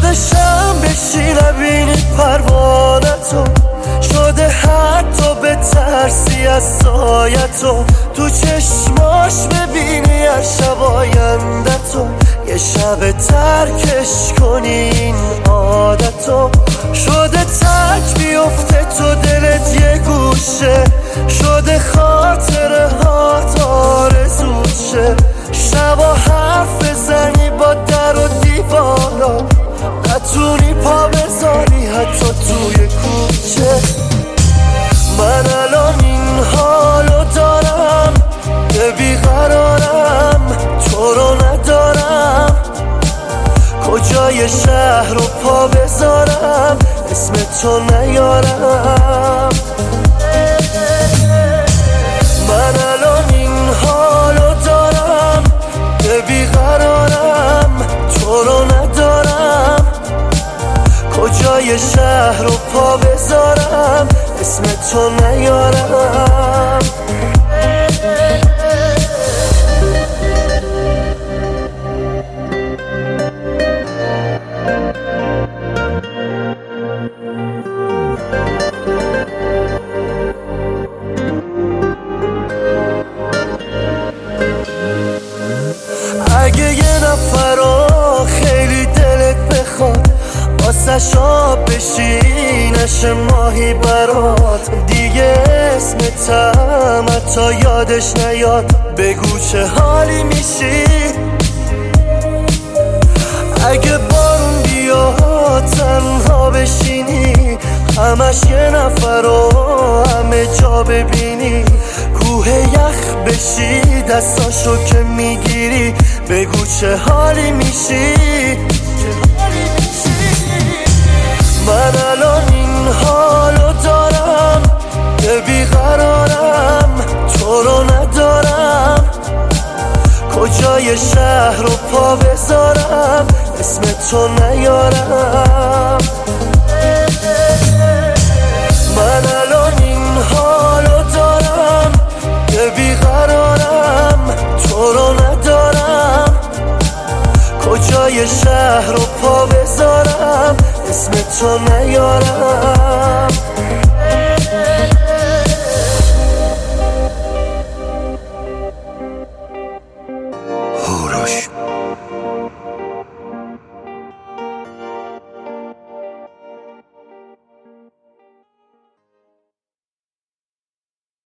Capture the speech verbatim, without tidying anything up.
شده شم بشی نبینی پروانتو، شده حتی به ترسی از سایتو، تو چشماش ببینی از شب آیندتو، یه شب ترکش کنی این عادتو. شده تک بیفته تو دلت یه گوشه، شده خاطره هات آرزوت شه، شبا حرف بزنی با در و دیوارا، نتونی پا بذاری حتی توی کوچه. من الان این حالو دارم که بیقرارم، تو رو ندارم، کجای شهر رو پا بذارم اسم تو نیارم. من الان این حالو دارم که بیقرارم، تو رو ندارم، کجای شهر رو پا بذارم اسم تو نیارم. اگه یه نفر خیلی دلت بخواد واسه آب بشی نشه ماهی برات، دیگه اسمتم حتی یادش نیاد، بگو چه حالی میشی. اگه بارون بیاد تنها بشینی، همش یه نفر رو همه جا ببینی، کوه یخ بشی دستاشو که میگیری، بگو چه حالی میشی. من الان این حالو دارم که بیقرارم، تو رو ندارم، کجای شهر رو پا بذارم اسم تو نیارم. من الان این حالو دارم که بیقرارم، تو رو ندارم، کجای شهر رو پا بذارم اسم تو نیارم.